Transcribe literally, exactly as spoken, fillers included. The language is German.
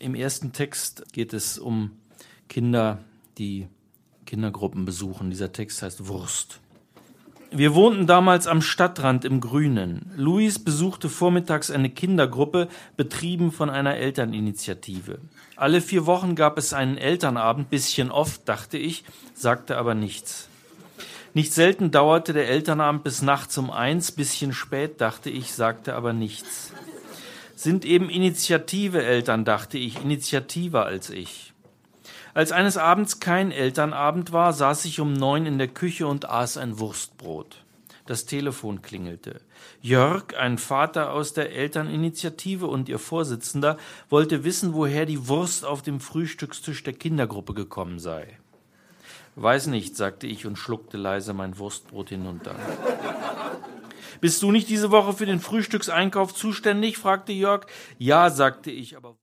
Im ersten Text geht es um Kinder, die Kindergruppen besuchen. Dieser Text heißt Wurst. Wir wohnten damals am Stadtrand im Grünen. Luis besuchte vormittags eine Kindergruppe, betrieben von einer Elterninitiative. Alle vier Wochen gab es einen Elternabend, bisschen oft, dachte ich, sagte aber nichts. Nicht selten dauerte der Elternabend bis nachts um eins, bisschen spät, dachte ich, sagte aber nichts. Sind eben Initiative-Eltern, dachte ich, initiativer als ich. Als eines Abends kein Elternabend war, saß ich um neun in der Küche und aß ein Wurstbrot. Das Telefon klingelte. Jörg, ein Vater aus der Elterninitiative und ihr Vorsitzender, wollte wissen, woher die Wurst auf dem Frühstückstisch der Kindergruppe gekommen sei. Weiß nicht, sagte ich und schluckte leise mein Wurstbrot hinunter. Bist du nicht diese Woche für den Frühstückseinkauf zuständig? Fragte Jörg. Ja, sagte ich, aber